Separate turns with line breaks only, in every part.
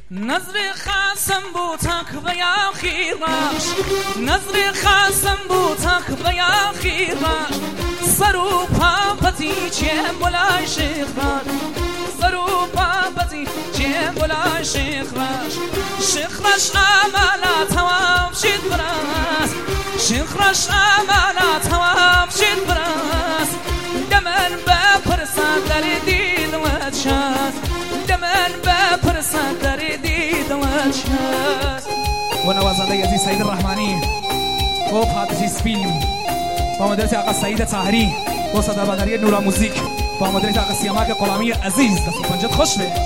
نظر خاصم بو تک و یا خیرش نظر خاصم بو تک و یا خیرش سرو پاپتی چه بلای شیخش سرو پاپتی چه بلای شیخش شیخش عملا توام شد براس شیخش عملا توام شد براس دمن بپرسان در دید و چاس دمن بپرسان در دید و چاس و نوازنده عزیز سید الرحمانی و پادریس فیلم با مدیریت آقا سعید طاهری و صدابندری نورا موزیک با مدیریت آقا سیامک غلامی عزیز دست و پنجت خوش به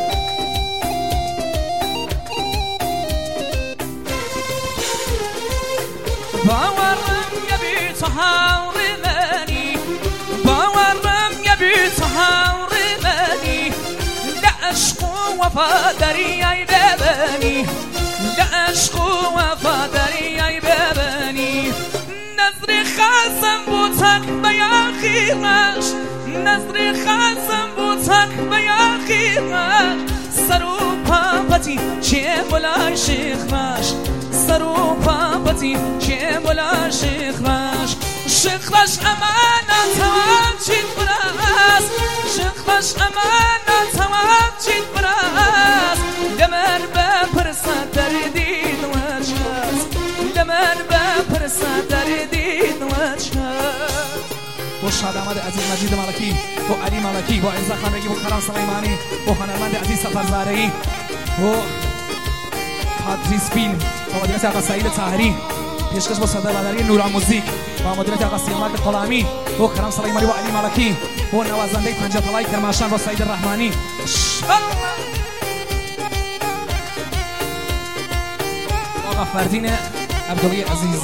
باورم یبی تو حور منی باورم یبی تو حور منی لعشق و وفاداری ای ببنی لعشق و وفاداری ای ببنی نظر خاصم بو تک بیا خیرش نظر خاصم بو تک بیا خیرش سرو پاپتی چه بلای شیخش سرو پاپتی چه بلای شیخش شیخش امانت توام چید براس شیخش امانت توام چید براس دمر بپرسد در دید و چاس دمر بپرسد در دید و چاس و شاد آمد عزیز مجید ملکی و علی ملکی و عزت خانگی و کرم سلیمانی و هنرمند عزیز سفرزاره‌ای و پادریس فیلم و مدیریت آقا سعید طاهری پیشکش با صدابندری نورا موزیک و مدیریت آقا سیامک غلامی و کرم سلیمانی و علی ملکی و نوازنده پنجطلای کرماشان و سید الرحمانی آقا فردین عبدالله عزیز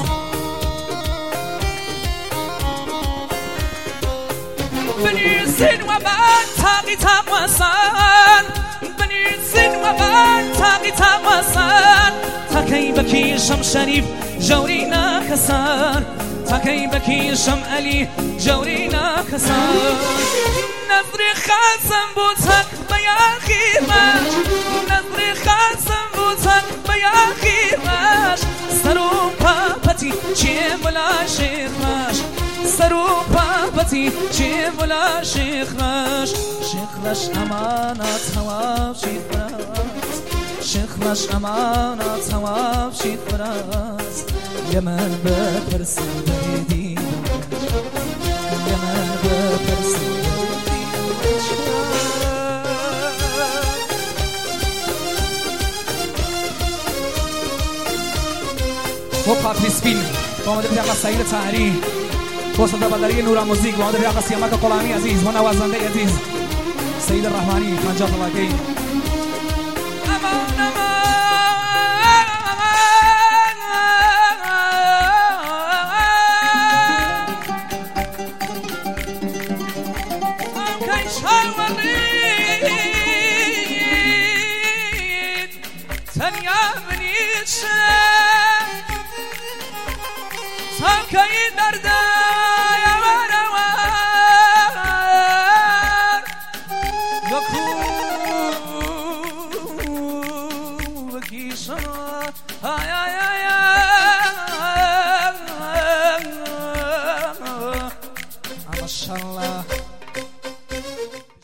بنیزین و من تاقی تقوسن بنیزین و من تاقی تقوسن تاکی بکیشم شریف جوری ناکسن تاکی بکیشم علی جوری ناکسن نظر خاصم بو تک بیا خیرش نظر خاصم بو تک بیا خیرش سرو پاپتی چه بلا شیخش سرو پاپتی چه بلا شیخش شیخش امانت تواب شید براس شیخش امانت تواب شید براس یمن بپرسم دریدی یمن بپرسم و پادریس فیلم با مدیریت آقا سعید طاهری و صدابندری نورا موزیک و مدیریت آقا سیامک غلامی عزیز و نوازنده عزیز سید الرحمانی پنجاه طلاقی امان امان